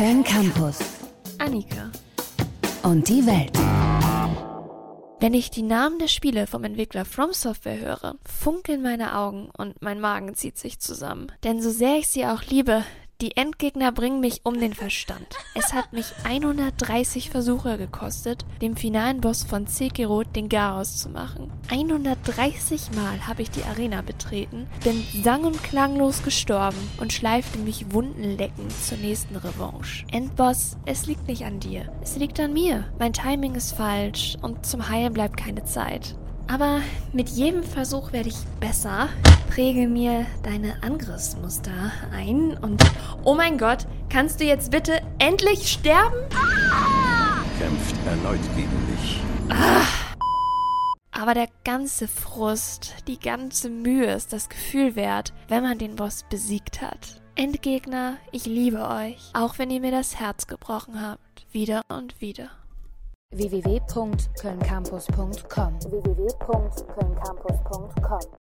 Köln Campus. Annika. Und die Welt. Wenn ich die Namen der Spiele vom Entwickler From Software höre, funkeln meine Augen und mein Magen zieht sich zusammen. Denn so sehr ich sie auch liebe, die Endgegner bringen mich um den Verstand. Es hat mich 130 Versuche gekostet, dem finalen Boss von Sekiro den Garaus zu machen. 130 Mal habe ich die Arena betreten, bin sang- und klanglos gestorben und schleifte mich wundenleckend zur nächsten Revanche. Endboss, es liegt nicht an dir, es liegt an mir. Mein Timing ist falsch und zum Heilen bleibt keine Zeit. Aber mit jedem Versuch werde ich besser. Präge mir deine Angriffsmuster ein und... Oh mein Gott, kannst du jetzt bitte endlich sterben? Kämpft erneut gegen mich. Aber der ganze Frust, die ganze Mühe ist das Gefühl wert, wenn man den Boss besiegt hat. Endgegner, ich liebe euch, auch wenn ihr mir das Herz gebrochen habt. Wieder und wieder. www.kölncampus.com